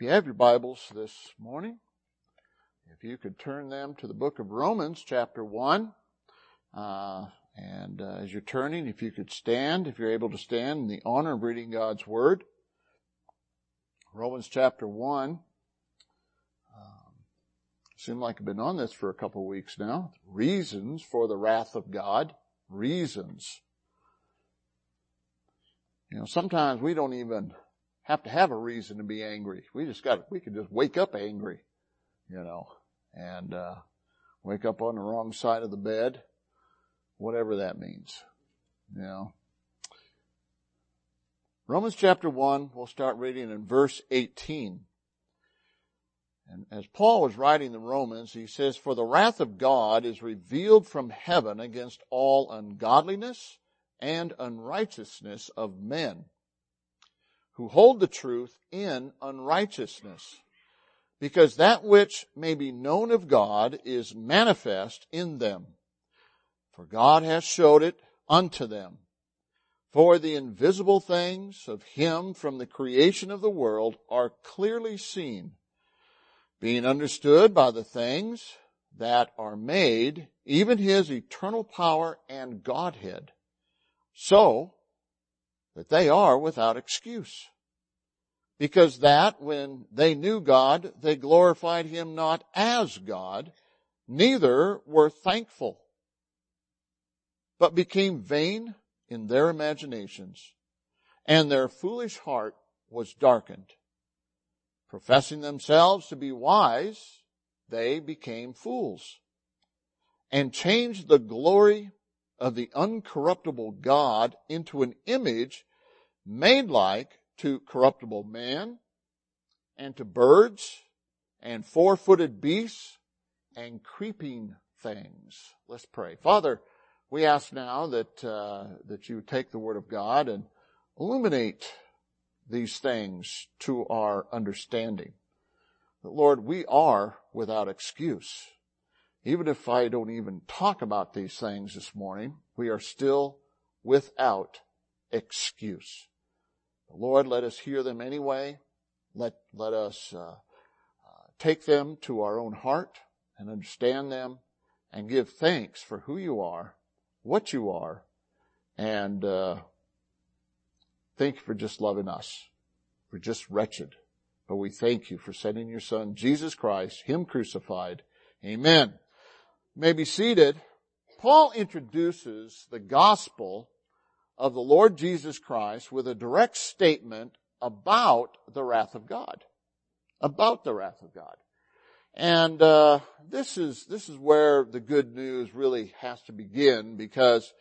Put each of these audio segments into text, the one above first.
If you have your Bibles this morning, if you could turn them to the book of Romans, chapter 1. As you're turning, if you could stand, if you're able to stand, in the honor of reading God's Word. Romans chapter 1. Seems like I've been on this for a couple of weeks now. Reasons for the wrath of God. Reasons. Sometimes we don't even have to have a reason to be angry. We can just wake up angry, and wake up on the wrong side of the bed, whatever that means, Romans chapter 1, we'll start reading in verse 18. And as Paul was writing the Romans, he says, "For the wrath of God is revealed from heaven against all ungodliness and unrighteousness of men, who hold the truth in unrighteousness, because that which may be known of God is manifest in them. For God hath showed it unto them. For the invisible things of Him from the creation of the world are clearly seen, being understood by the things that are made, even His eternal power and Godhead, so that they are without excuse. Because that when they knew God, they glorified Him not as God, neither were thankful, but became vain in their imaginations, and their foolish heart was darkened. Professing themselves to be wise, they became fools, and changed the glory of the uncorruptible God into an image made like to corruptible man, and to birds, and four-footed beasts, and creeping things." Let's pray. Father, we ask now that you take the Word of God and illuminate these things to our understanding. But Lord, we are without excuse. Even if I don't even talk about these things this morning, we are still without excuse. Lord, let us hear them anyway. Let us take them to our own heart and understand them and give thanks for who you are, what you are, and thank you for just loving us. We're just wretched, but we thank you for sending your Son, Jesus Christ, Him crucified. Amen. You may be seated. Paul introduces the gospel of the Lord Jesus Christ with a direct statement about the wrath of God. About the wrath of God. And this is where the good news really has to begin, because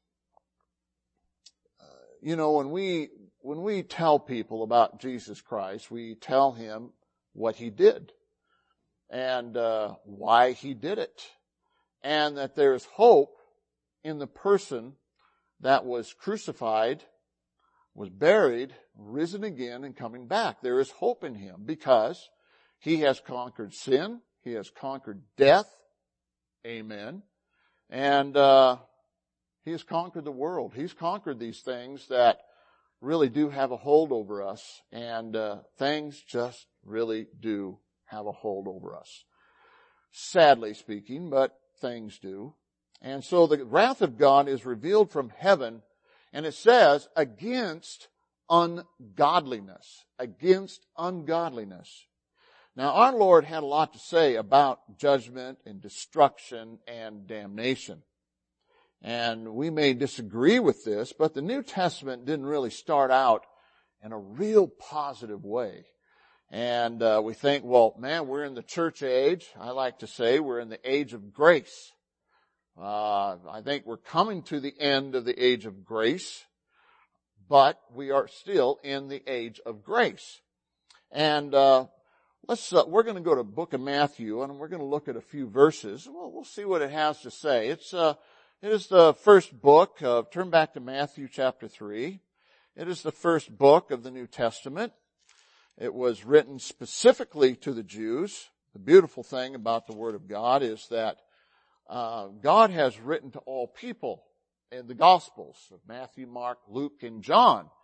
when we tell people about Jesus Christ, we tell him what He did and why He did it, and that there's hope in the person that was crucified, was buried, risen again, and coming back. There is hope in Him because He has conquered sin. He has conquered death. Amen. And He has conquered the world. He's conquered these things that really do have a hold over us, and things just really do have a hold over us. Sadly speaking, but things do. And so the wrath of God is revealed from heaven, and it says, against ungodliness. Against ungodliness. Now, our Lord had a lot to say about judgment and destruction and damnation. And we may disagree with this, but the New Testament didn't really start out in a real positive way. And we think, well, man, we're in the church age. I like to say we're in the age of grace. I think we're coming to the end of the age of grace, but we are still in the age of grace. And we're going to go to the book of Matthew, and we're going to look at a few verses. We'll see what it has to say. It is the first book of, turn back to Matthew chapter 3. It is the first book of the New Testament. It was written specifically to the Jews. The beautiful thing about the Word of God is that God has written to all people in the Gospels of Matthew, Mark, Luke, and John.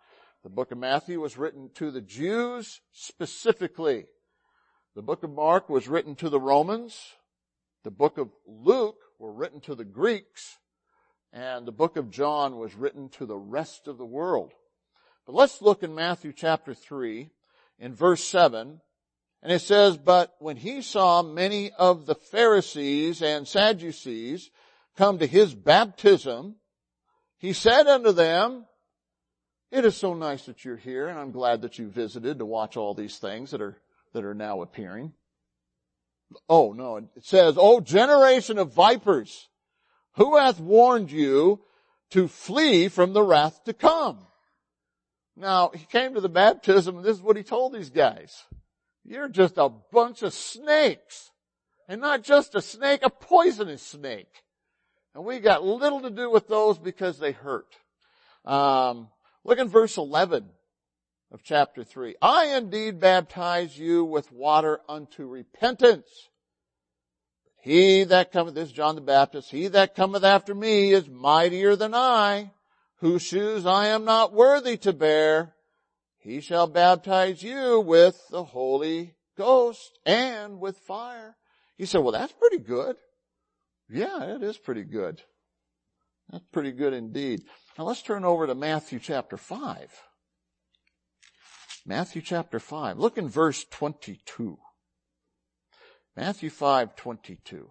The book of Matthew was written to the Jews specifically. The book of Mark was written to the Romans. The book of Luke were written to the Greeks. And the book of John was written to the rest of the world. But let's look in Matthew chapter 3 in verse 7. And it says, "But when he saw many of the Pharisees and Sadducees come to his baptism, he said unto them, it is so nice that you're here, and I'm glad that you visited to watch all these things that are now appearing. Oh, no, it says, O generation of vipers, who hath warned you to flee from the wrath to come?" Now, he came to the baptism, and this is what he told these guys. You're just a bunch of snakes. And not just a snake, a poisonous snake. And we got little to do with those because they hurt. Look in verse 11 of chapter 3. "I indeed baptize you with water unto repentance. He that cometh," this is John the Baptist, "he that cometh after me is mightier than I, whose shoes I am not worthy to bear. He shall baptize you with the Holy Ghost and with fire." You say, well, that's pretty good. Yeah, it is pretty good. That's pretty good indeed. Now let's turn over to Matthew chapter 5. Matthew chapter 5. Look in verse 22. Matthew 5:22.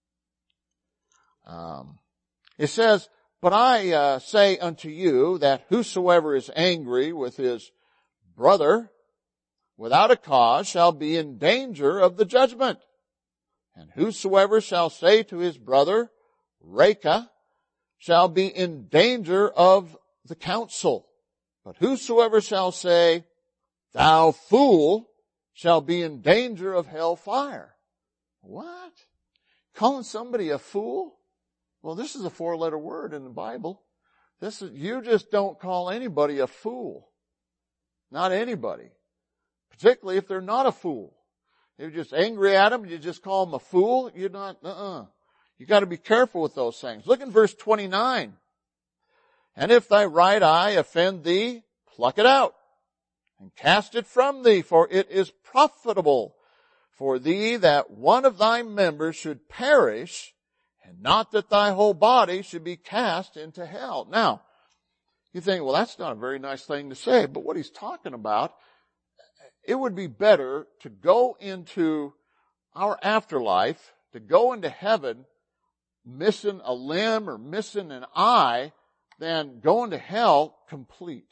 It says, "But I say unto you that whosoever is angry with his brother without a cause shall be in danger of the judgment. And whosoever shall say to his brother, Reka, shall be in danger of the council. But whosoever shall say, Thou fool, shall be in danger of hell fire." What? Calling somebody a fool? Well, this is a 4-letter word in the Bible. You just don't call anybody a fool. Not anybody. Particularly if they're not a fool. You're just angry at them, you just call them a fool, you're not, You gotta be careful with those things. Look in verse 29. "And if thy right eye offend thee, pluck it out, and cast it from thee, for it is profitable for thee that one of thy members should perish, and not that thy whole body should be cast into hell." Now, you think, well, that's not a very nice thing to say, but what he's talking about, it would be better to go into our afterlife, to go into heaven missing a limb or missing an eye, than going to hell complete.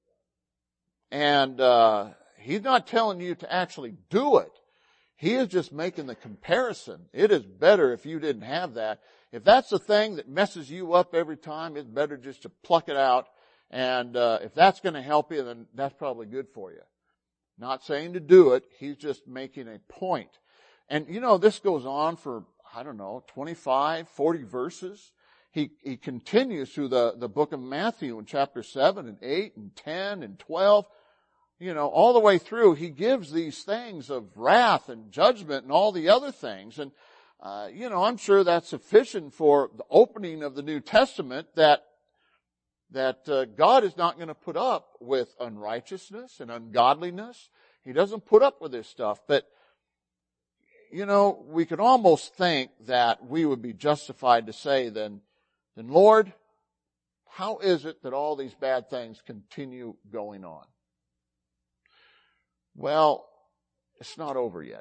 And he's not telling you to actually do it. He is just making the comparison. It is better if you didn't have that. If that's the thing that messes you up every time, it's better just to pluck it out. And if that's going to help you, then that's probably good for you. Not saying to do it. He's just making a point. And this goes on for, 25, 40 verses. He continues through the book of Matthew in chapter 7 and 8 and 10 and 12. All the way through, he gives these things of wrath and judgment and all the other things. And, I'm sure that's sufficient for the opening of the New Testament that God is not going to put up with unrighteousness and ungodliness. He doesn't put up with this stuff. But, we could almost think that we would be justified to say then, Lord, how is it that all these bad things continue going on? Well, it's not over yet.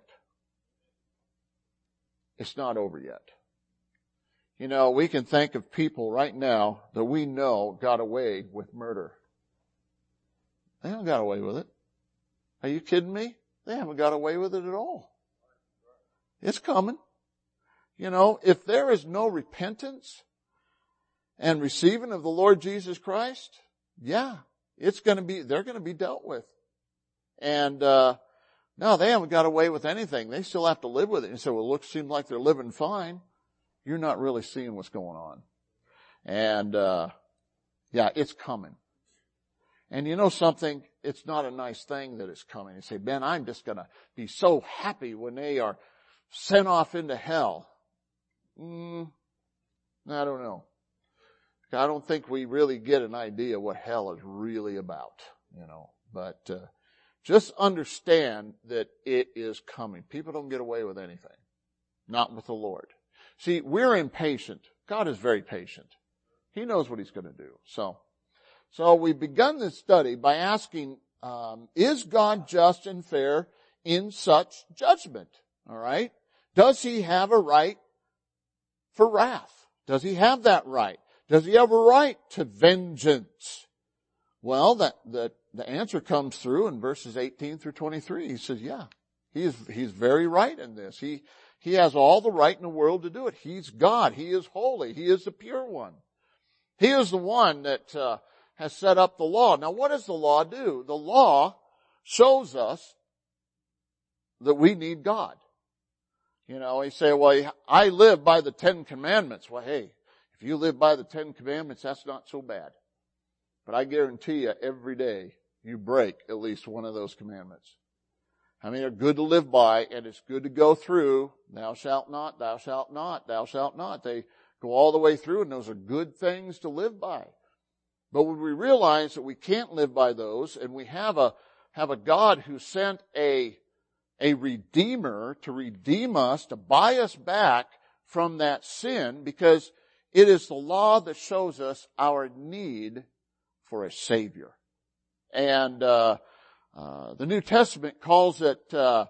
It's not over yet. We can think of people right now that we know got away with murder. They haven't got away with it. Are you kidding me? They haven't got away with it at all. It's coming. If there is no repentance and receiving of the Lord Jesus Christ, they're going to be dealt with. And, no, they haven't got away with anything. They still have to live with it. And so, well, it seems like they're living fine. You're not really seeing what's going on. And, it's coming. And something? It's not a nice thing that it's coming. You say, Ben, I'm just going to be so happy when they are sent off into hell. I don't know. I don't think we really get an idea what hell is really about. But just understand that it is coming. People don't get away with anything. Not with the Lord. See, we're impatient. God is very patient. He knows what He's going to do. So we've begun this study by asking, is God just and fair in such judgment? All right? Does He have a right for wrath? Does He have that right? Does He have a right to vengeance? Well, the answer comes through in verses 18 through 23. He says, yeah, He's very right in this. He has all the right in the world to do it. He's God. He is holy. He is the pure one. He is the one that has set up the law. Now, what does the law do? The law shows us that we need God. You say, well, I live by the 10 Commandments. Well, hey, if you live by the 10 Commandments, that's not so bad. But I guarantee you, every day you break at least one of those commandments. I mean, they're good to live by, and it's good to go through. Thou shalt not, thou shalt not, thou shalt not. They go all the way through, and those are good things to live by. But when we realize that we can't live by those, and we have a God who sent a Redeemer to redeem us, to buy us back from that sin, because it is the law that shows us our need for a Savior. And the New Testament calls it the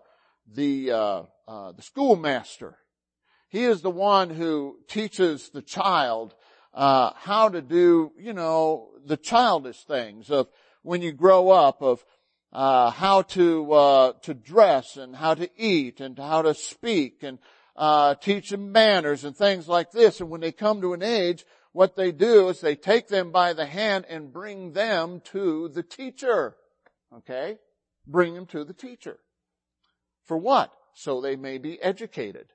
schoolmaster. He is the one who teaches the child how to do, the childish things of when you grow up, of how to dress and how to eat and how to speak, and teach them manners and things like this. And when they come to an age, what they do is they take them by the hand and bring them to the teacher. Okay? Bring them to the teacher. For what? So they may be educated.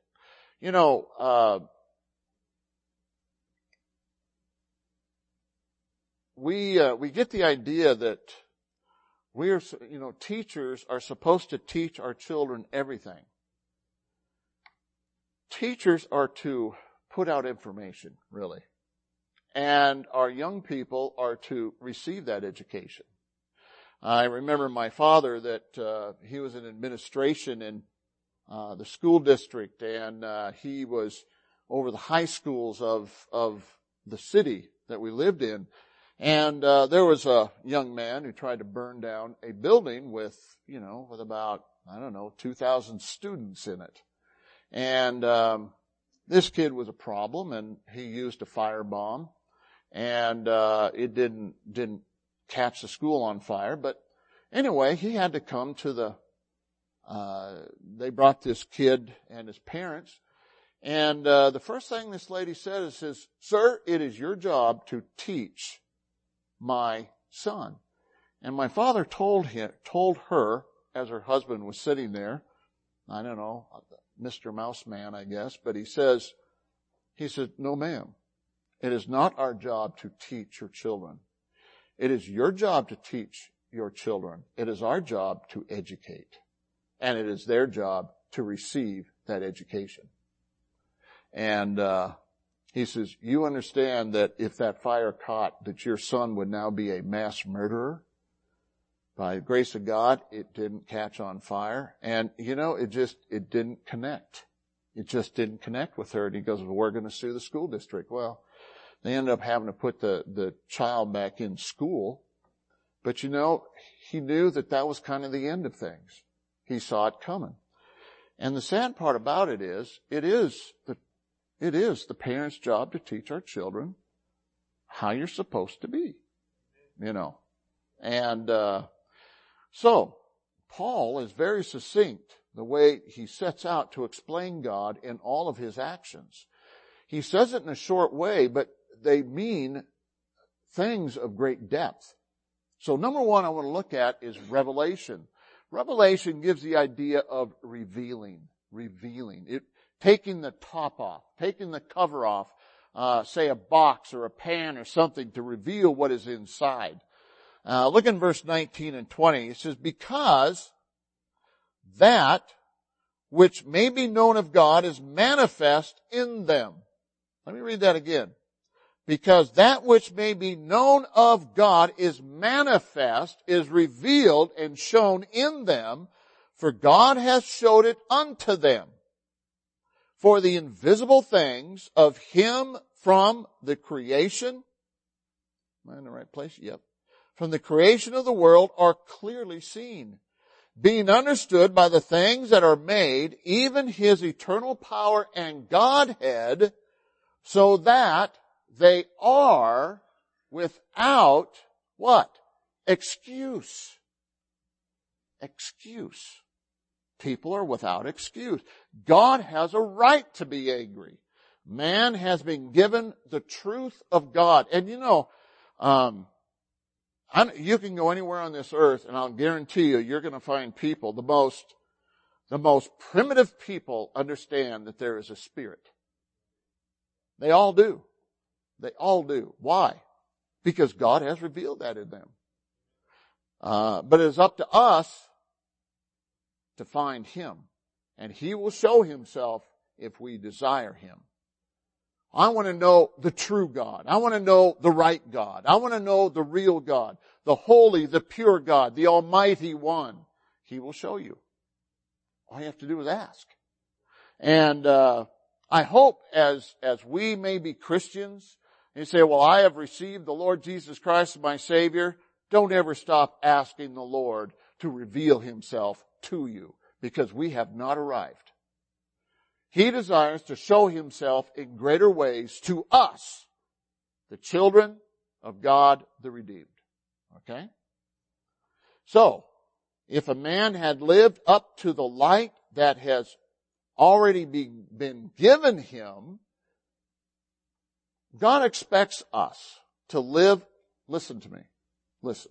We get the idea that teachers are supposed to teach our children everything. Teachers are to put out information, really. And our young people are to receive that education. I remember my father that he was in administration in the school district, and he was over the high schools of the city that we lived in. And there was a young man who tried to burn down a building with about, 2,000 students in it. And this kid was a problem, and he used a firebomb, and it didn't catch the school on fire. But anyway, he had to come to they brought this kid and his parents. And the first thing this lady said is, "Sir, it is your job to teach my son." And my father told her, as her husband was sitting there, I don't know, Mr. Mouse Man, I guess, but he said, "No, ma'am, it is not our job to teach your children. It is your job to teach your children. It is our job to educate. And it is their job to receive that education." And he says, "You understand that if that fire caught, that your son would now be a mass murderer? By the grace of God, it didn't catch on fire." And, it didn't connect. It just didn't connect with her. And he goes, "Well, we're going to sue the school district." Well, they ended up having to put the child back in school. But he knew that was kind of the end of things. He saw it coming. And the sad part about it is the parents' job to teach our children how you're supposed to be, And so Paul is very succinct the way he sets out to explain God in all of his actions. He says it in a short way, but they mean things of great depth. So number one I want to look at is revelation. Revelation gives the idea of revealing. It taking the top off, taking the cover off, say a box or a pan or something, to reveal what is inside. Look in verse 19 and 20. It says, "Because that which may be known of God is manifest in them." Let me read that again. because that which may be known of God is manifest, is revealed and shown in them, for God has showed it unto them. For the invisible things of Him from the creation, am I in the right place? Yep. From the creation of the world are clearly seen, being understood by the things that are made, even His eternal power and Godhead, so that they are without what? Excuse. Excuse. People are without excuse. God has a right to be angry. Man has been given the truth of God. And you know, you can go anywhere on this earth and I'll guarantee you're going to find people, the most primitive people understand that there is a spirit. They all do. They all do. Why? Because God has revealed that in them. But it is up to us to find Him. And He will show Himself if we desire Him. I want to know the true God. I want to know the right God. I want to know the real God, the holy, the pure God, the Almighty One. He will show you. All you have to do is ask. And I hope as we may be Christians, and you say, well, I have received the Lord Jesus Christ as my Savior, don't ever stop asking the Lord to reveal Himself to you, because we have not arrived. He desires to show Himself in greater ways to us, the children of God, the redeemed. Okay? So, if a man had lived up to the light that has already been given him, God expects us to live, listen to me, listen.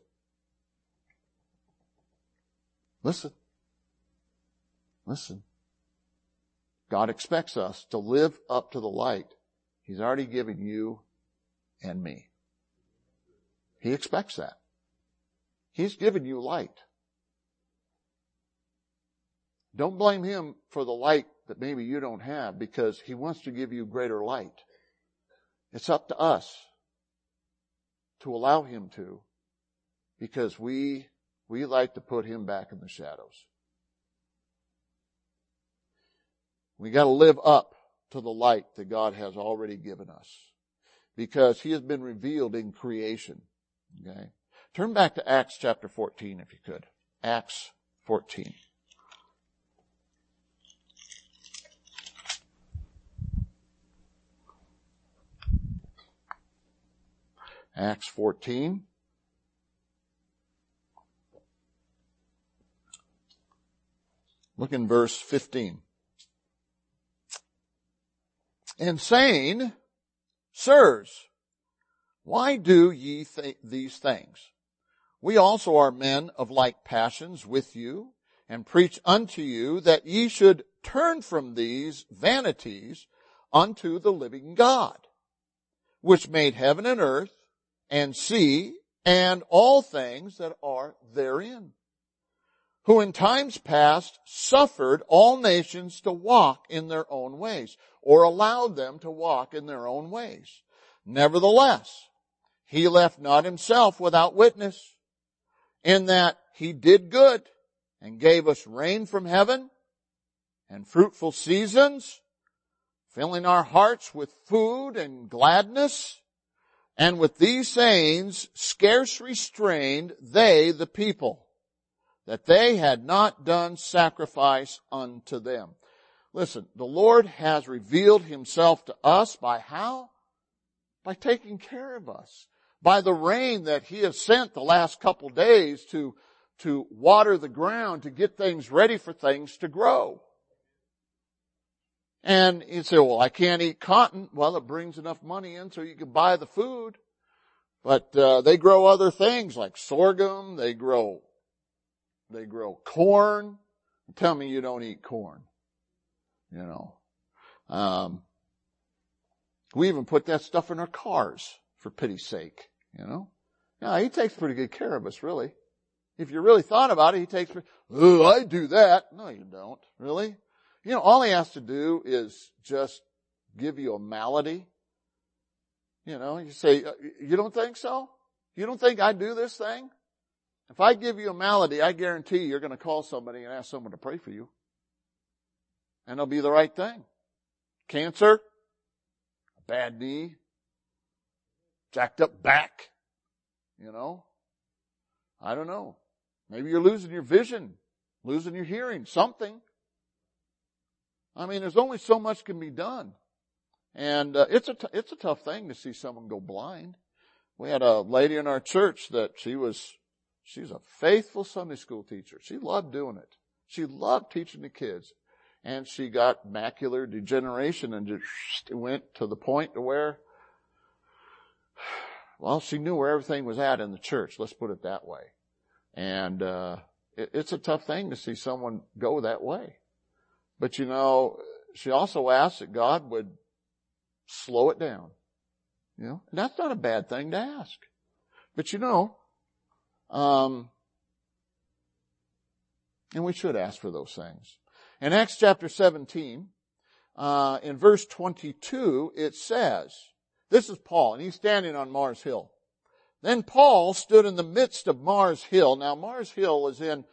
Listen. Listen. God expects us to live up to the light He's already given you and me. He expects that. He's given you light. Don't blame Him for the light that maybe you don't have, because He wants to give you greater light. It's up to us to allow Him to, because we like to put Him back in the shadows. We got to live up to the light that God has already given us, because He has been revealed in creation. Okay? Turn back to Acts chapter 14 if you could. Acts 14. Acts 14. Look in verse 15. And saying, Sirs, why do ye these things? We also are men of like passions with you, and preach unto you that ye should turn from these vanities unto the living God, which made heaven and earth, and sea, and all things that are therein, who in times past suffered all nations to walk in their own ways, or allowed them to walk in their own ways. Nevertheless, He left not Himself without witness, in that He did good, and gave us rain from heaven, and fruitful seasons, filling our hearts with food and gladness. And with these sayings scarce restrained they the people, that they had not done sacrifice unto them. Listen, the Lord has revealed Himself to us by how? By taking care of us. By the rain that He has sent the last couple days to water the ground, to get things ready for things to grow. And you say, well, I can't eat cotton. Well, it brings enough money in so you can buy the food. But they grow other things like sorghum. They grow corn. Tell me you don't eat corn. You know. We even put that stuff in our cars, for pity's sake. You know. Yeah, He takes pretty good care of us, really. If you really thought about it, He takes, oh, I do that. No, you don't. Really? You know, all He has to do is just give you a malady You say, you don't think so? You don't think I do this thing? If I give you a malady, I guarantee you're going to call somebody and ask someone to pray for you. And it'll be the right thing. Cancer, a bad knee, jacked up back, I don't know. Maybe you're losing your vision, losing your hearing, something. I mean, there's only so much can be done. And it's a tough thing to see someone go blind. We had a lady in our church that she's a faithful Sunday school teacher. She loved doing it. She loved teaching the kids. And she got macular degeneration and just went to the point to where, well, she knew where everything was at in the church. Let's put it that way. And it's a tough thing to see someone go that way. But she also asked that God would slow it down. And that's not a bad thing to ask. But and we should ask for those things. In Acts chapter 17, in verse 22, it says, this is Paul, and he's standing on Mars Hill. Then Paul stood in the midst of Mars Hill. Now Mars Hill is in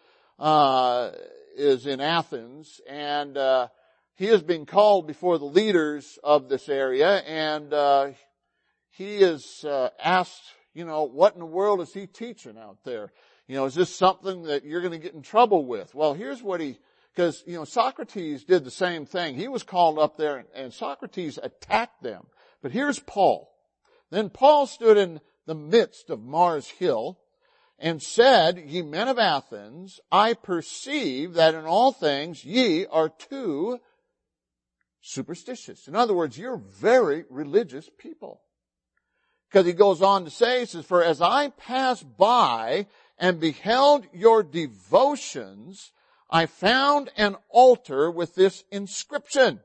Athens, and he has been called before the leaders of this area, and he is asked, what in the world is he teaching out there? Is this something that you're going to get in trouble with? Well, here's what because Socrates did the same thing. He was called up there, and Socrates attacked them. But here's Paul. Then Paul stood in the midst of Mars Hill and said, Ye men of Athens, I perceive that in all things ye are too superstitious. In other words, you're very religious people. Because he goes on to say, he says, For as I passed by and beheld your devotions, I found an altar with this inscription,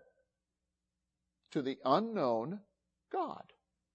To the unknown God,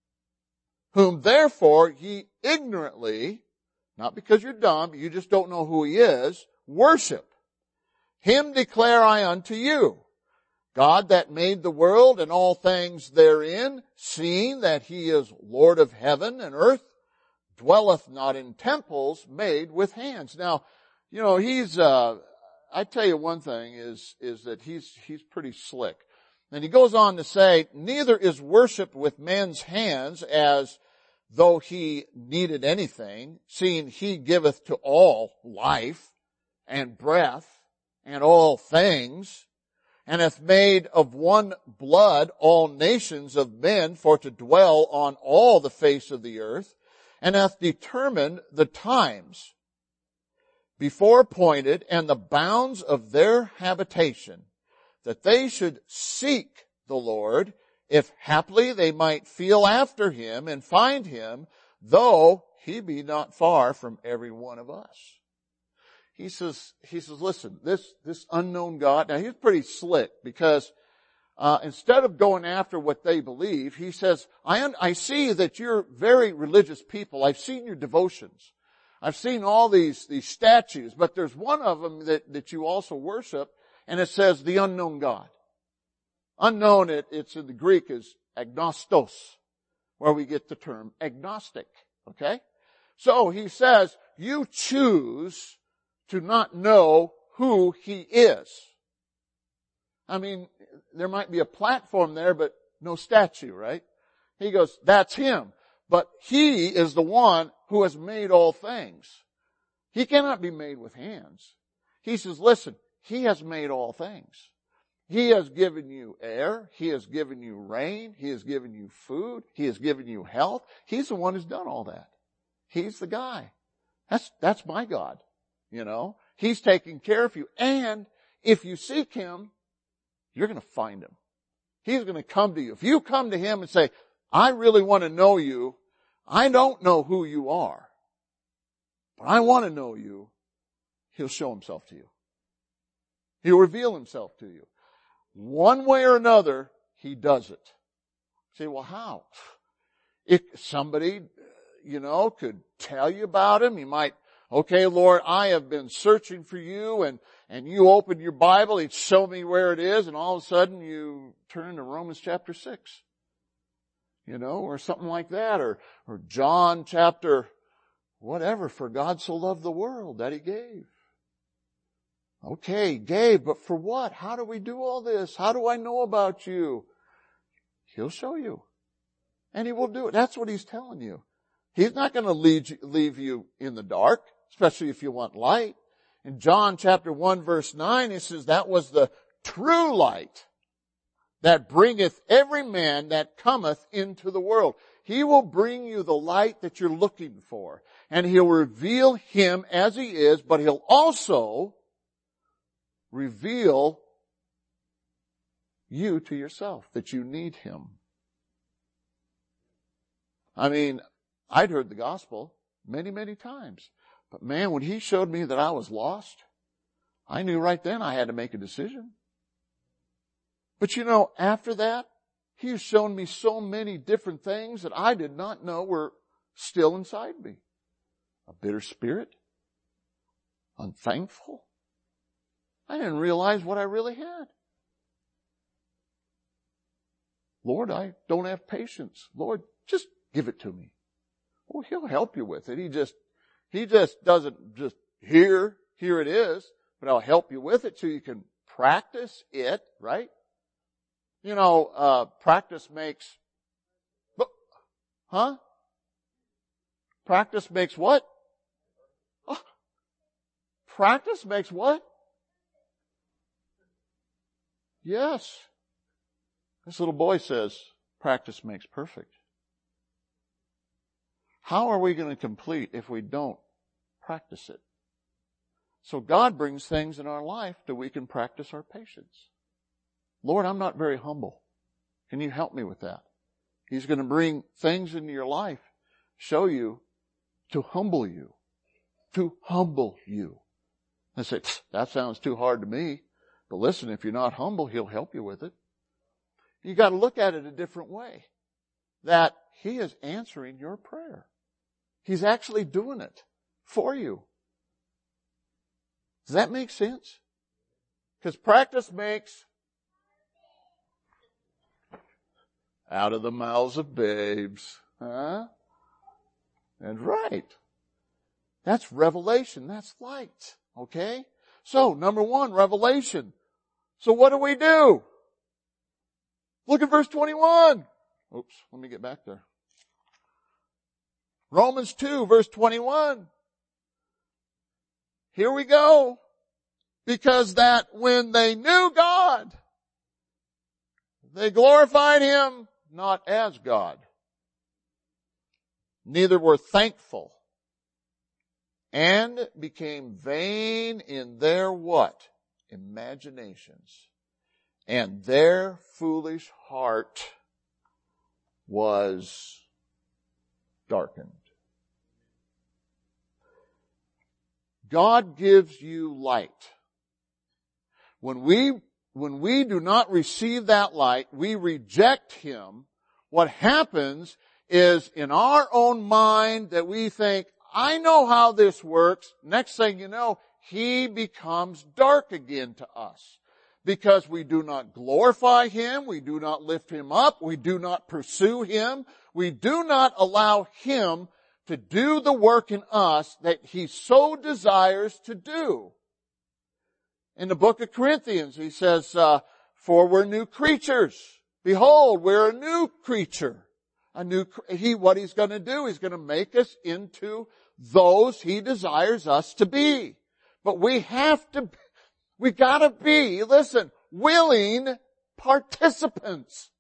whom therefore ye ignorantly, not because you're dumb, but you just don't know who he is, worship. Him declare I unto you, God that made the world and all things therein, seeing that he is Lord of heaven and earth, dwelleth not in temples made with hands. Now, he's, I tell you one thing is that he's pretty slick. And he goes on to say, neither is worship with men's hands as though he needed anything, seeing he giveth to all life and breath and all things, and hath made of one blood all nations of men for to dwell on all the face of the earth, and hath determined the times before appointed and the bounds of their habitation, that they should seek the Lord, if haply they might feel after him and find him, though he be not far from every one of us. He says, listen, this unknown God, now he's pretty slick because, instead of going after what they believe, he says, I see that you're very religious people. I've seen your devotions. I've seen all these statues, but there's one of them that you also worship, and it says the unknown God. Unknown, it's in the Greek is agnostos, where we get the term agnostic. Okay? So he says, you choose to not know who he is. I mean, there might be a platform there, but no statue, right? He goes, that's him. But he is the one who has made all things. He cannot be made with hands. He says, listen, he has made all things. He has given you air. He has given you rain. He has given you food. He has given you health. He's the one who's done all that. He's the guy. That's my God. He's taking care of you. And if you seek him, you're going to find him. He's going to come to you. If you come to him and say, I really want to know you. I don't know who you are, but I want to know you. He'll show himself to you. He'll reveal himself to you. One way or another, he does it. Say, well, how? If somebody, could tell you about him, you might, okay, Lord, I have been searching for you, and you open your Bible, he'd show me where it is, and all of a sudden you turn to Romans chapter 6. or something like that, or John chapter whatever, for God so loved the world that he gave. Okay, gave, but for what? How do we do all this? How do I know about you? He'll show you. And he will do it. That's what he's telling you. He's not going to leave you in the dark, especially if you want light. In John chapter 1 verse 9, it says that was the true light that bringeth every man that cometh into the world. He will bring you the light that you're looking for. And he'll reveal him as he is, but he'll also reveal you to yourself, that you need him. I mean, I'd heard the gospel many, many times. But man, when he showed me that I was lost, I knew right then I had to make a decision. But after that, he's shown me so many different things that I did not know were still inside me. A bitter spirit, unthankful. I didn't realize what I really had. Lord, I don't have patience. Lord, just give it to me. Oh, he'll help you with it. He just doesn't just here it is, but I'll help you with it so you can practice it, right? Practice makes, Practice makes what? Oh, practice makes what? Yes. This little boy says, practice makes perfect. How are we going to complete if we don't practice it? So God brings things in our life that we can practice our patience. Lord, I'm not very humble. Can you help me with that? He's going to bring things into your life, show you to humble you. To humble you. I say, that sounds too hard to me. But listen, if you're not humble, he'll help you with it. You got to look at it a different way. That he is answering your prayer. He's actually doing it for you. Does that make sense? Because practice makes out of the mouths of babes. Huh? And right. That's revelation. That's light. Okay? So, number 1, revelation. So what do? Look at verse 21. Oops, let me get back there. Romans 2, verse 21. Here we go. Because that when they knew God, they glorified him not as God. Neither were thankful. And became vain in their what? Imaginations. And their foolish heart was darkened. God gives you light. When we do not receive that light, we reject him. What happens is in our own mind that we think, I know how this works. Next thing you know, he becomes dark again to us. Because we do not glorify him, we do not lift him up, we do not pursue him, we do not allow him to do the work in us that he so desires to do. In the book of Corinthians, he says, for we're new creatures. Behold, we're a new creature. What he's going to do, he's going to make us into those he desires us to be. But we gotta be, listen, willing participants.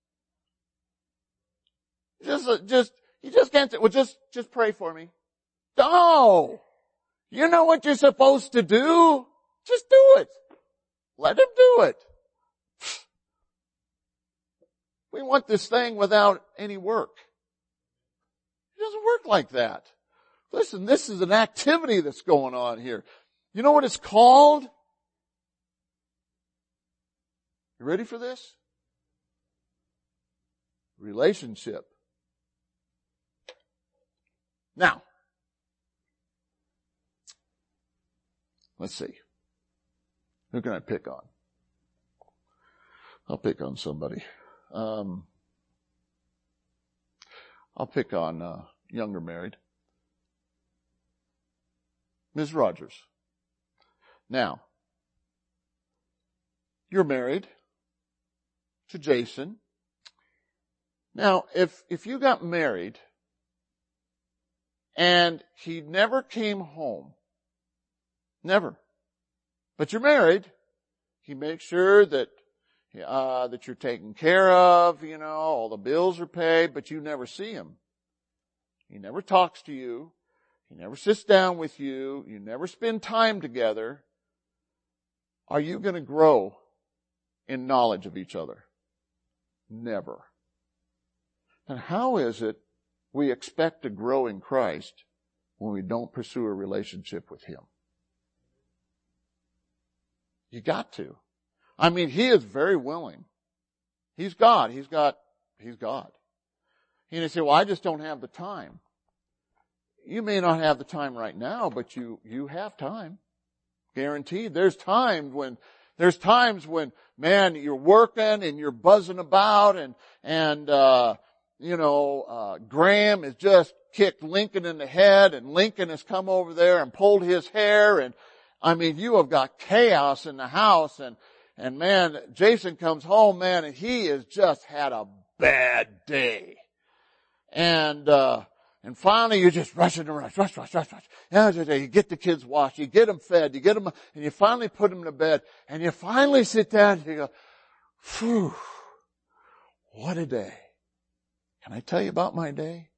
You just can't say, well, just pray for me. No! You know what you're supposed to do? Just do it. Let him do it. We want this thing without any work. It doesn't work like that. Listen, this is an activity that's going on here. You know what it's called? You ready for this? Relationship. Now, let's see. Who can I pick on? I'll pick on somebody. I'll pick on younger married. Ms. Rogers. Now, you're married to Jason. Now, if you got married and he never came home, never, but you're married, he makes sure that that you're taken care of, all the bills are paid, but you never see him. He never talks to you. He never sits down with you. You never spend time together. Are you going to grow in knowledge of each other? Never. And how is it we expect to grow in Christ when we don't pursue a relationship with Him? You got to. I mean, He is very willing. He's God. He's God. And you say, well, I just don't have the time. You may not have the time right now, but you have time. Guaranteed. There's times when, man, you're working and you're buzzing about and Graham has just kicked Lincoln in the head and Lincoln has come over there and pulled his hair and, I mean, you have got chaos in the house and man, Jason comes home, man, and he has just had a bad day. And finally you're just rushing around, rush. You get the kids washed, you get them fed, and you finally put them to bed, and you finally sit down and you go, phew, what a day. Can I tell you about my day?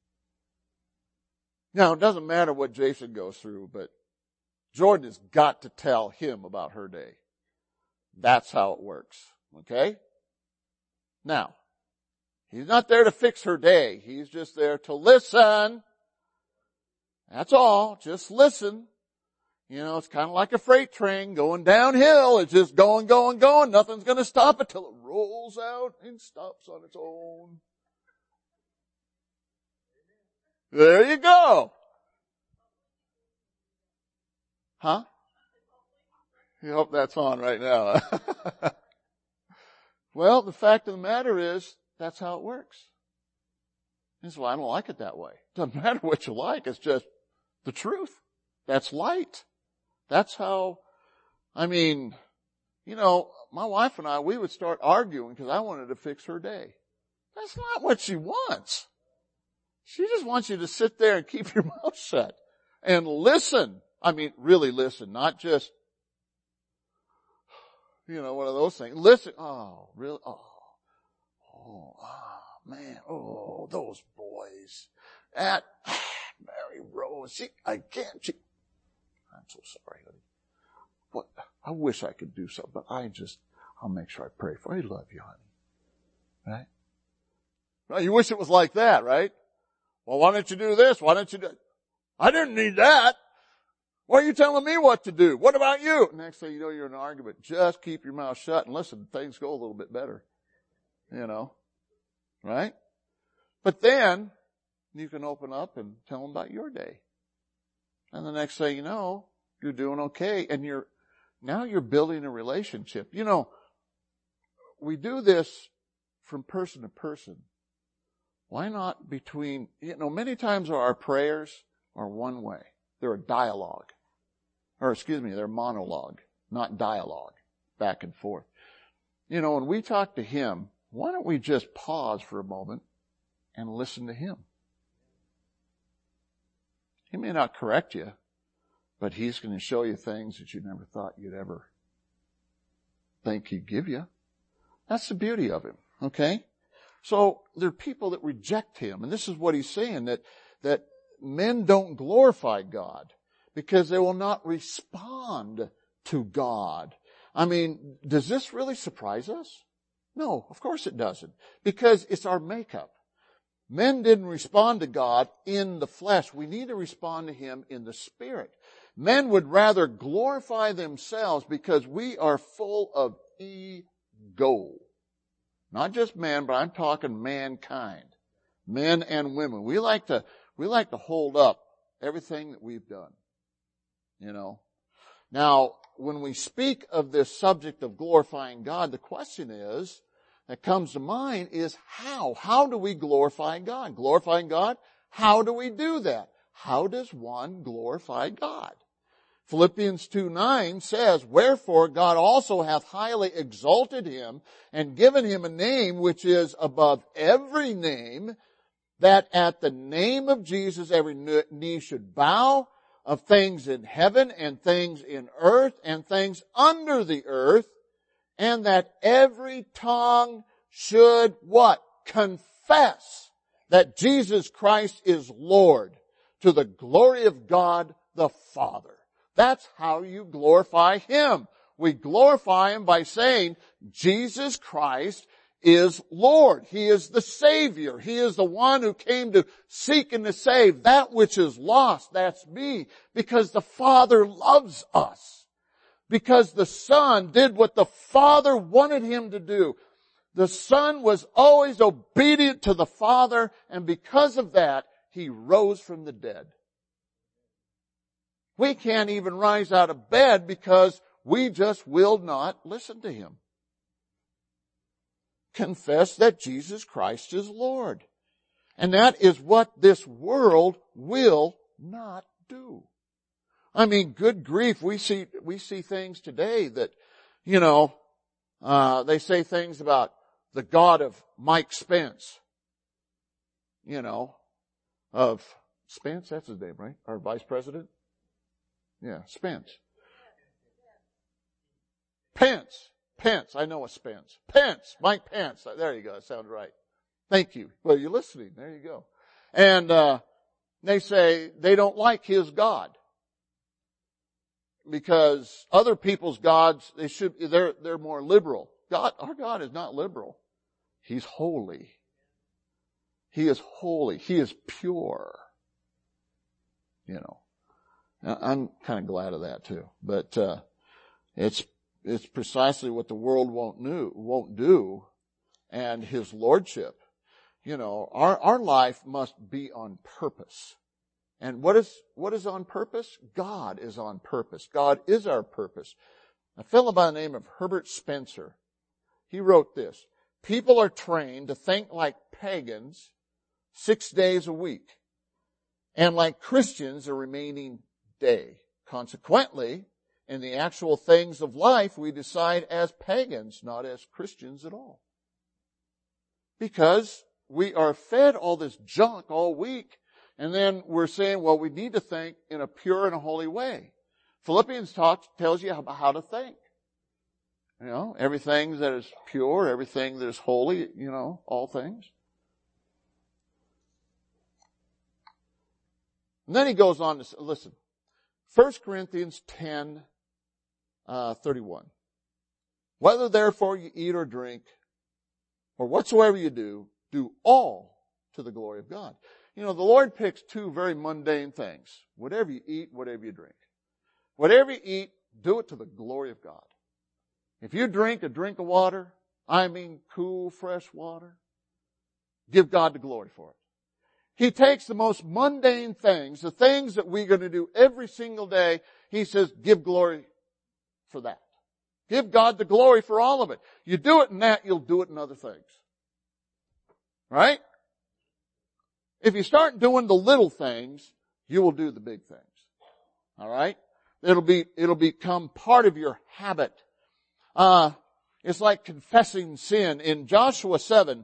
Now, it doesn't matter what Jason goes through, but Jordan has got to tell him about her day. That's how it works. Okay? Now, he's not there to fix her day. He's just there to listen. That's all. Just listen. It's kind of like a freight train going downhill. It's just going. Nothing's going to stop it till it rolls out and stops on its own. There you go. Huh? You hope that's on right now. Well, the fact of the matter is, that's how it works. And so I don't like it that way. Doesn't matter what you like. It's just the truth. That's light. That's how, my wife and I, we would start arguing because I wanted to fix her day. That's not what she wants. She just wants you to sit there and keep your mouth shut and listen. I mean, really listen, not just, one of those things. Listen. Oh, really? Man. Oh, those boys. Mary Rose. I'm so sorry, honey. What? I wish I could do something, but I'll make sure I pray for you. I love you, honey. Right? Well, you wish it was like that, right? Well, why don't you do this? Why don't you do... I didn't need that. Why are you telling me what to do? What about you? Next thing you know, you're in an argument. Just keep your mouth shut and listen. Things go a little bit better. Right? But then you can open up and tell them about your day. And the next thing you know, you're doing okay. And now you're building a relationship. We do this from person to person. Why not between, many times our prayers are one way. They're a dialogue. They're monologue, not dialogue, back and forth. When we talk to Him, why don't we just pause for a moment and listen to Him? He may not correct you, but He's going to show you things that you never thought you'd ever think He'd give you. That's the beauty of Him, okay? So there are people that reject Him, and this is what He's saying, that men don't glorify God because they will not respond to God. I mean, does this really surprise us? No, of course it doesn't, because it's our makeup. Men didn't respond to God in the flesh. We need to respond to Him in the Spirit. Men would rather glorify themselves because we are full of ego. Not just men, but I'm talking mankind. Men and women. We like to hold up everything that we've done. Now, when we speak of this subject of glorifying God, the question is that comes to mind is how. How do we glorify God? Glorifying God, how do we do that? How does one glorify God? Philippians 2:9 says, "Wherefore God also hath highly exalted him and given him a name which is above every name, that at the name of Jesus every knee should bow, of things in heaven and things in earth and things under the earth, and that every tongue should" what? Confess that Jesus Christ is Lord, to the glory of God the Father. That's how you glorify Him. We glorify Him by saying Jesus Christ is Lord. He is the Savior. He is the one who came to seek and to save that which is lost. That's me. Because the Father loves us. Because the Son did what the Father wanted Him to do. The Son was always obedient to the Father, and because of that, He rose from the dead. We can't even rise out of bed because we just will not listen to Him. Confess that Jesus Christ is Lord. And that is what this world will not do. I mean, good grief, we see things today that, they say things about the God of Mike Spence. Of Spence, that's his name, right? Our vice president? Yeah, Spence. Pence, I know a Spence. Pence, Mike Pence. There you go, that sounds right. Thank you. Well, you're listening. There you go. And they say they don't like his God. Because other people's gods, they're more liberal. Our God is not liberal. He's holy. He is holy. He is pure. I'm kind of glad of that too. But it's precisely what the world won't do, and His lordship. Our life must be on purpose. And what is on purpose? God is on purpose. God is our purpose. A fellow by the name of Herbert Spencer, he wrote this: "People are trained to think like pagans 6 days a week, and like Christians the remaining day. Consequently, in the actual things of life, we decide as pagans, not as Christians at all. Because we are fed all this junk all week, and then we're saying, well, we need to think in a pure and a holy way. Philippians tells you how to think. Everything that is pure, everything that is holy, all things. And then he goes on to say, listen, 1 Corinthians 10:31. "Whether therefore you eat or drink, or whatsoever you do all to the glory of God." The Lord picks two very mundane things. Whatever you eat, whatever you drink. Whatever you eat, do it to the glory of God. If you drink a drink of water, I mean cool, fresh water, give God the glory for it. He takes the most mundane things, the things that we're going to do every single day. He says, give glory for that. Give God the glory for all of it. You do it in that, you'll do it in other things. Right? If you start doing the little things, you will do the big things. All right? It'll become part of your habit. It's like confessing sin. In Joshua 7,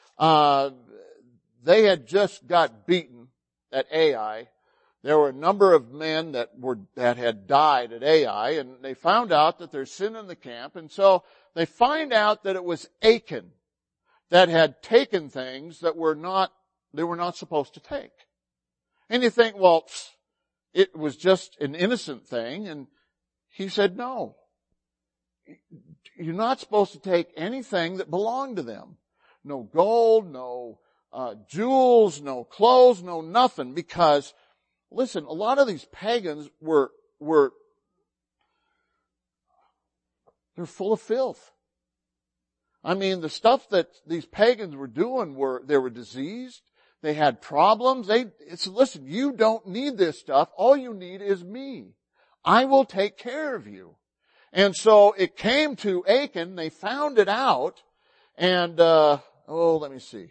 they had just got beaten at Ai. There were a number of men that had died at Ai, and they found out that there's sin in the camp, and so they find out that it was Achan that had taken things that they were not supposed to take. And you think, well, it was just an innocent thing, and he said, no. You're not supposed to take anything that belonged to them. No gold, no jewels, no clothes, no nothing. Because, listen, a lot of these pagans they're full of filth. I mean, the stuff that these pagans were doing they were diseased. They had problems. Listen, you don't need this stuff. All you need is me. I will take care of you. And so it came to Achan. They found it out. And, let me see.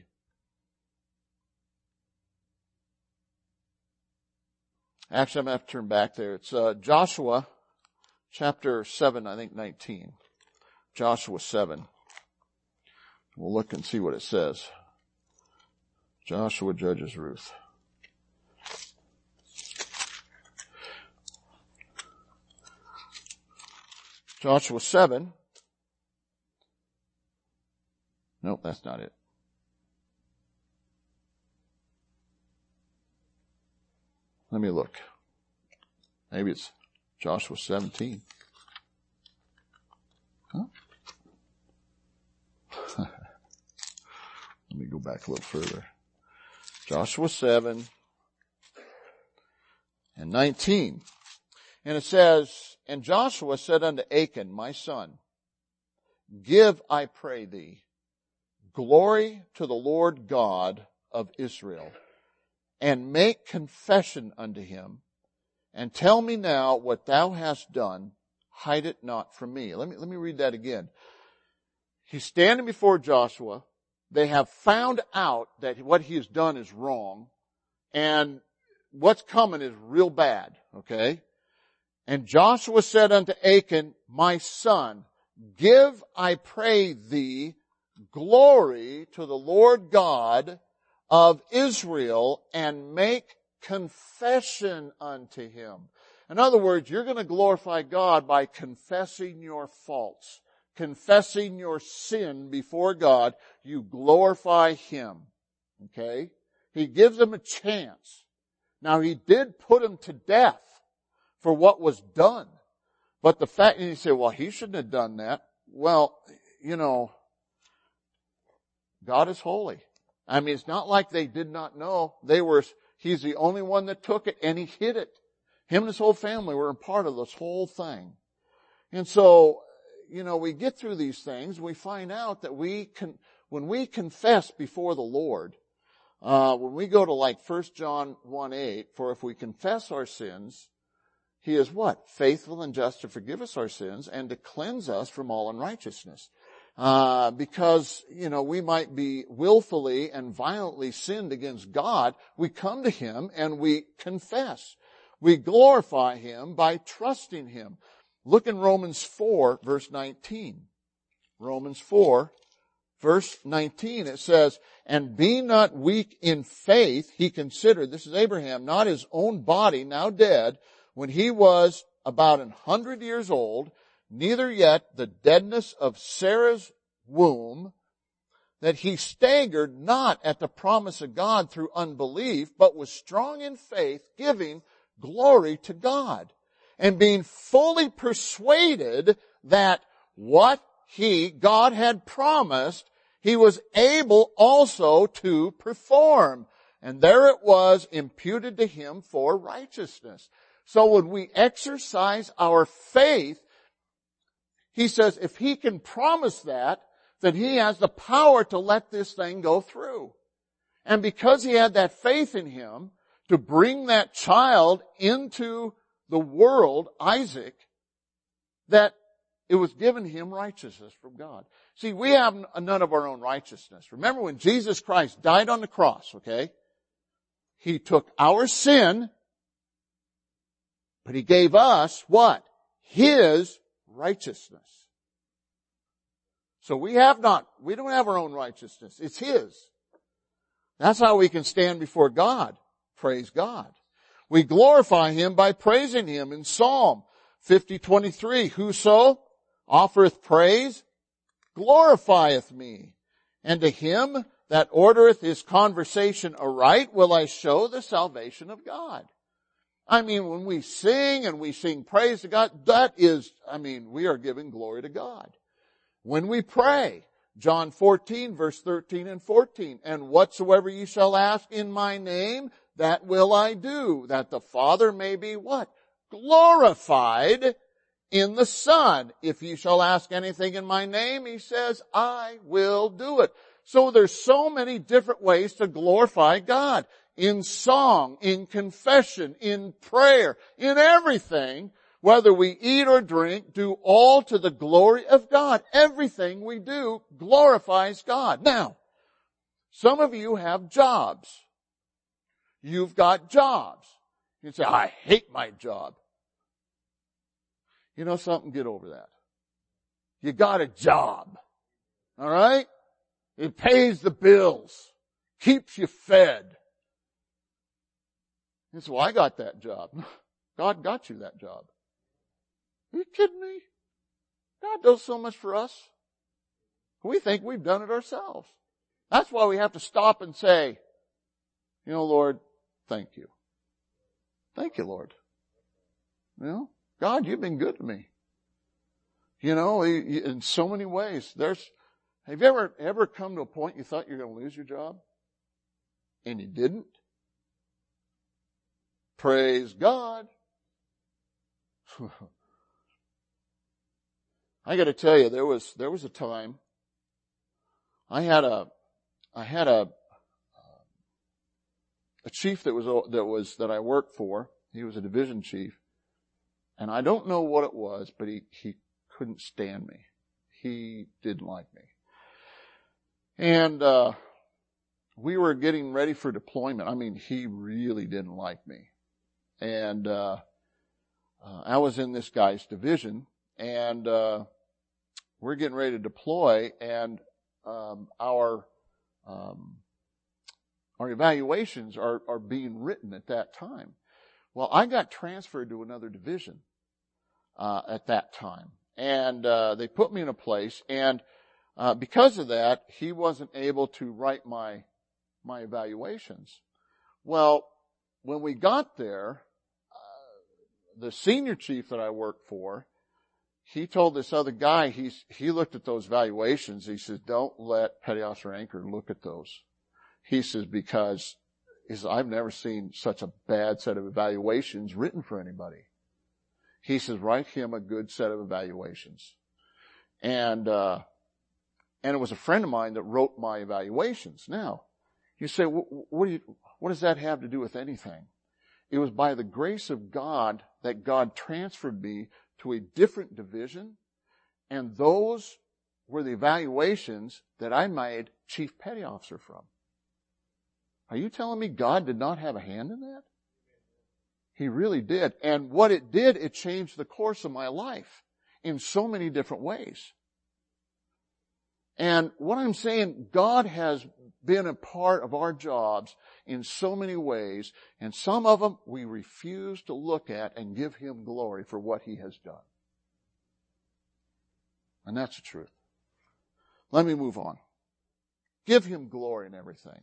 Actually, I'm going to have to turn back there. It's Joshua chapter 7, I think 19. Joshua 7. We'll look and see what it says. Joshua judges Ruth. Joshua 7. Nope, that's not it. Let me look. Maybe it's Joshua 17. Huh? Let me go back a little further. Joshua 7 and 19. And it says, and Joshua said unto Achan, my son, give, I pray thee, glory to the Lord God of Israel, and make confession unto him, and tell me now what thou hast done, hide it not from me. Let me read that again. He's standing before Joshua. They have found out that what he has done is wrong, and what's coming is real bad, okay? And Joshua said unto Achan, my son, give, I pray thee, glory to the Lord God of Israel, and make confession unto him. In other words, you're going to glorify God by confessing your faults, confessing your sin before God. You glorify him. Okay? He gives him a chance. Now, he did put him to death for what was done. But the fact, and you say, well, he shouldn't have done that. Well, God is holy. I mean, it's not like they did not know. He's the only one that took it, and he hid it. Him and his whole family were a part of this whole thing. And so, we get through these things, we find out that when we confess before the Lord, when we go to 1 John 1:8, for if we confess our sins, he is what? Faithful and just to forgive us our sins and to cleanse us from all unrighteousness. Because, we might be willfully and violently sinned against God. We come to him and we confess. We glorify him by trusting him. Look in Romans 4, verse 19. Romans 4, verse 19, it says, and be not weak in faith, he considered, this is Abraham, not his own body, now dead, when he was about 100 years old, neither yet the deadness of Sarah's womb, that he staggered not at the promise of God through unbelief, but was strong in faith, giving glory to God, and being fully persuaded that what God had promised, he was able also to perform. And there it was imputed to him for righteousness. So when we exercise our faith, he says if he can promise that, then he has the power to let this thing go through. And because he had that faith in him to bring that child into the world, Isaac, that it was given him righteousness from God. See, we have none of our own righteousness. Remember when Jesus Christ died on the cross, okay? He took our sin, but he gave us what? His righteousness. So we don't have our own righteousness. It's his. That's how we can stand before God. Praise God. We glorify him by praising him in Psalm 50:23. Whoso offereth praise glorifieth me. And to him that ordereth his conversation aright will I show the salvation of God. I mean, when we sing and we sing praise to God, we are giving glory to God. When we pray, John 14, verse 13 and 14, and whatsoever ye shall ask in my name, that will I do, that the Father may be what? Glorified in the Son. If ye shall ask anything in my name, he says, I will do it. So there's so many different ways to glorify God. In song, in confession, in prayer, in everything, Whether we eat or drink, do all to the glory of God. Everything we do glorifies God. Now, some of you have jobs. You've got jobs. You say, I hate my job. You know something? Get over that. You got a job. All right? It pays the bills. Keeps you fed. You say, well, I got that job. God got you that job. Are you kidding me? God does so much for us. We think we've done it ourselves. That's why we have to stop and say, you know, Lord, thank you. Thank you, Lord. You know, God, you've been good to me. You know, in so many ways. Have you ever come to a point you thought you were going to lose your job? And you didn't? Praise God. I got to tell you, there was a time I had a chief that I worked for. He was a division chief, and I don't know what it was, but he couldn't stand me. He didn't like me, and we were getting ready for deployment. I mean, he really didn't like me, and I was in this guy's division. And we're getting ready to deploy, and our evaluations are being written at that time. Well, I got transferred to another division at that time, and they put me in a place, and because of that, he wasn't able to write my evaluations. Well, when we got there, the senior chief that I worked for, he told this other guy, he looked at those valuations. He says, don't let Petty Officer Anchor look at those. He says, because I've never seen such a bad set of evaluations written for anybody. He says, write him a good set of evaluations. And it was a friend of mine that wrote my evaluations. Now, you say, what does that have to do with anything? It was by the grace of God that God transferred me to a different division, and those were the evaluations that I made chief petty officer from. Are you telling me God did not have a hand in that? He really did. And what it did, it changed the course of my life in so many different ways. And what I'm saying, God has been a part of our jobs in so many ways, and some of them we refuse to look at and give Him glory for what He has done. And that's the truth. Let me move on. Give Him glory in everything.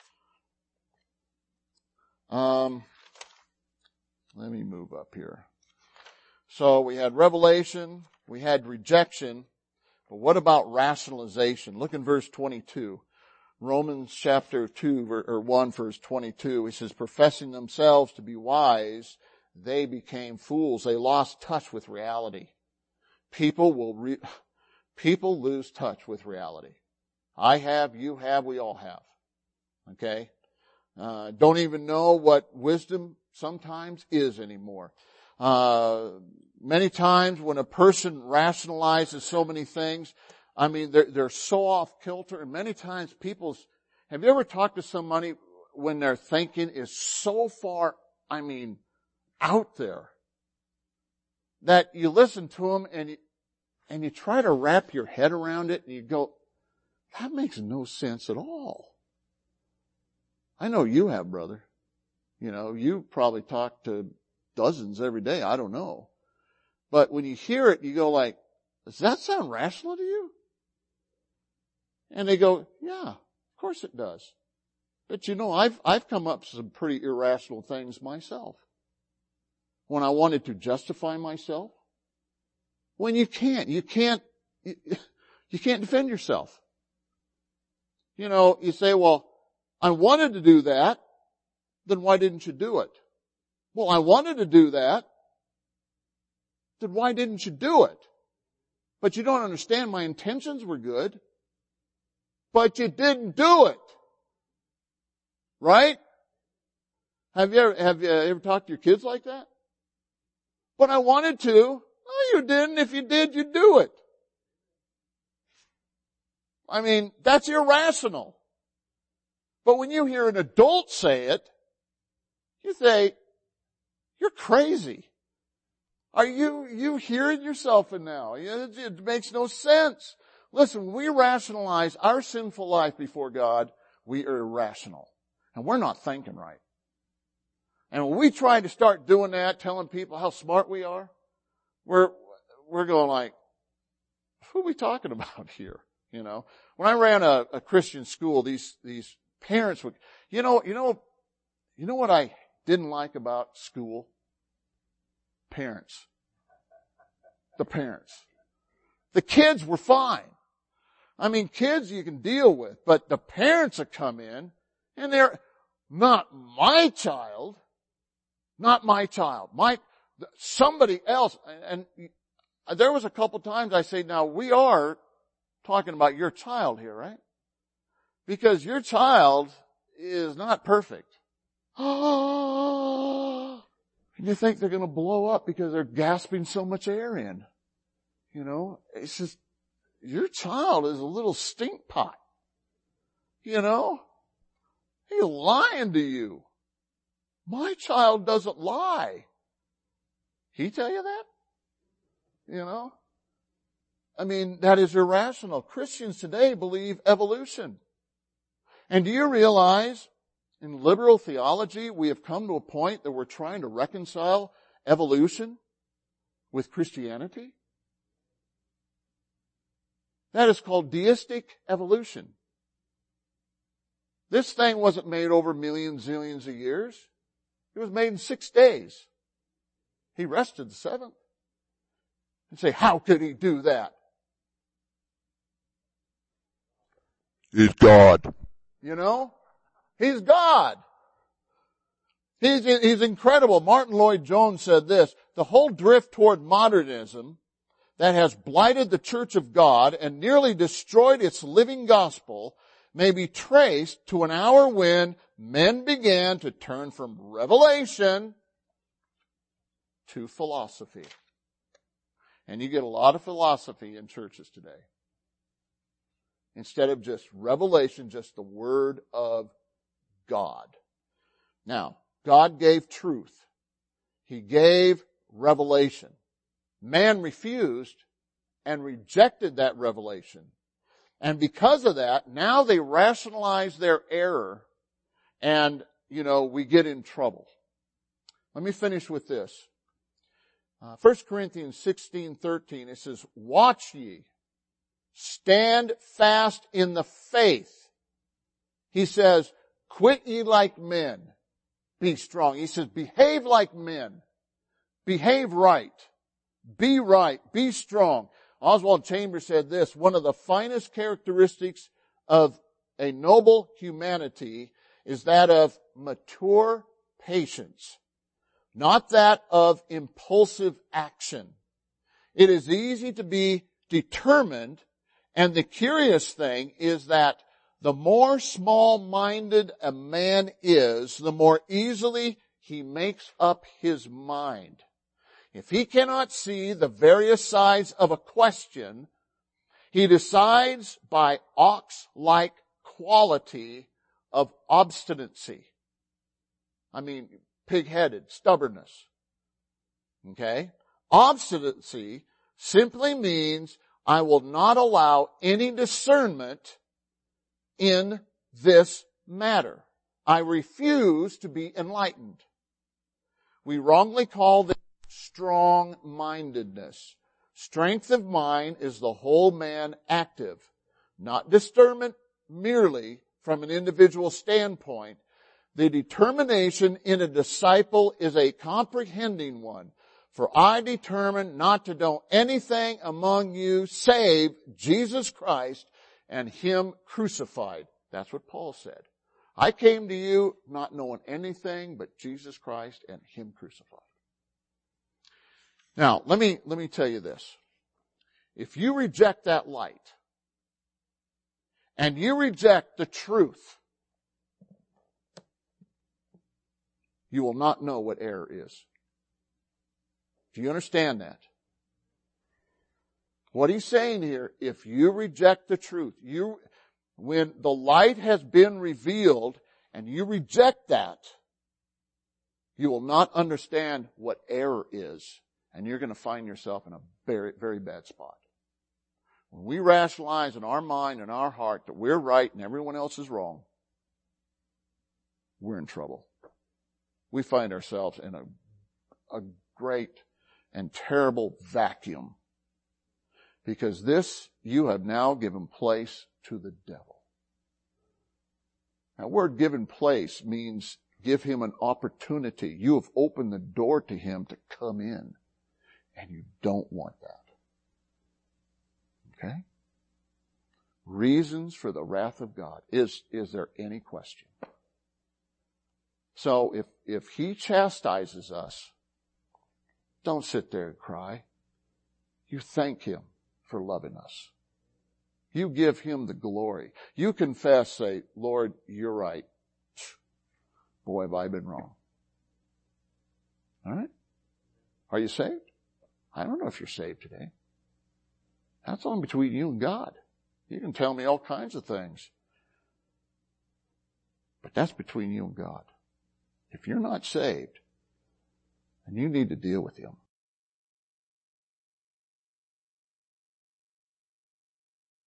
Let me move up here. So we had revelation, we had rejection, but what about rationalization? Look in verse 22. Romans chapter 2 or 1 verse 22. He says, professing themselves to be wise, they became fools. They lost touch with reality. People lose touch with reality. I have, you have, we all have. Okay? Don't even know what wisdom sometimes is anymore. Many times when a person rationalizes so many things, I mean, they're so off kilter, and many times have you ever talked to somebody when their thinking is so far, I mean, out there, that you listen to them and you try to wrap your head around it and you go, that makes no sense at all. I know you have, brother. You know, you probably talk to dozens every day. I don't know. But when you hear it, you go like, does that sound rational to you? And they go, yeah, of course it does. But you know, I've come up with some pretty irrational things myself. When I wanted to justify myself. When you can't defend yourself. You know, you say, well, I wanted to do that, then why didn't you do it? Well, I wanted to do that, then why didn't you do it? But you don't understand, my intentions were good, but you didn't do it. Right? Have you ever talked to your kids like that? but I wanted to. No, you didn't. If you did, you'd do it. I mean, that's irrational. But when you hear an adult say it, you say, you're crazy. Are you hearing yourself now? It makes no sense. Listen, when we rationalize our sinful life before God, we are irrational. And we're not thinking right. And when we try to start doing that, telling people how smart we are, we're going like, who are we talking about here? You know, when I ran a Christian school, these parents would, you know what I didn't like about school? Parents. The parents. The kids were fine. I mean, kids you can deal with, but the parents that come in, and they're not my child, somebody else. And there was a couple times I say, now we are talking about your child here, right? Because your child is not perfect. And you think they're going to blow up because they're gasping so much air in. You know, it's just, your child is a little stink pot. You know? He's lying to you. My child doesn't lie. He tell you that? You know? I mean, that is irrational. Christians today believe evolution. And do you realize in liberal theology we have come to a point that we're trying to reconcile evolution with Christianity? That is called deistic evolution. This thing wasn't made over millions, zillions of years. It was made in 6 days. He rested the seventh. And say, how could he do that? He's God. You know? He's God. He's incredible. Martin Lloyd-Jones said this, the whole drift toward modernism that has blighted the Church of God and nearly destroyed its living gospel may be traced to an hour when men began to turn from revelation to philosophy. And you get a lot of philosophy in churches today. Instead of just revelation, just the Word of God. Now, God gave truth. He gave revelation. Man refused and rejected that revelation. And because of that, now they rationalize their error and, we get in trouble. Let me finish with this. 1 Corinthians 16:13, it says, watch ye, stand fast in the faith. He says, quit ye like men, be strong. He says, behave like men, behave right, be strong. Oswald Chambers said this, one of the finest characteristics of a noble humanity is that of mature patience, not that of impulsive action. It is easy to be determined, and the curious thing is that the more small-minded a man is, the more easily he makes up his mind. If he cannot see the various sides of a question, he decides by ox-like quality of obstinacy. I mean, pig-headed, stubbornness. Okay? Obstinacy simply means I will not allow any discernment in this matter. I refuse to be enlightened. We wrongly call this strong-mindedness. Strength of mind is the whole man active, not discernment merely from an individual standpoint. The determination in a disciple is a comprehending one. For I determined not to know anything among you save Jesus Christ and Him crucified. That's what Paul said. I came to you not knowing anything but Jesus Christ and Him crucified. Now, let me tell you this. If you reject that light, and you reject the truth, you will not know what error is. Do you understand that? What he's saying here, if you reject the truth, when the light has been revealed and you reject that, you will not understand what error is, and you're going to find yourself in a very, very bad spot. When we rationalize in our mind and our heart that we're right and everyone else is wrong, we're in trouble. We find ourselves in a great and terrible vacuum, because this you have now given place to the devil. That word given place means give him an opportunity. You have opened the door to him to come in, and you don't want that. Okay? Reasons for the wrath of God. Is there any question? So if he chastises us, don't sit there and cry. You thank him for loving us. You give him the glory. You confess, say, Lord, you're right. Boy, have I been wrong. All right? Are you saved? I don't know if you're saved today. That's only between you and God. You can tell me all kinds of things. But that's between you and God. If you're not saved, then you need to deal with him.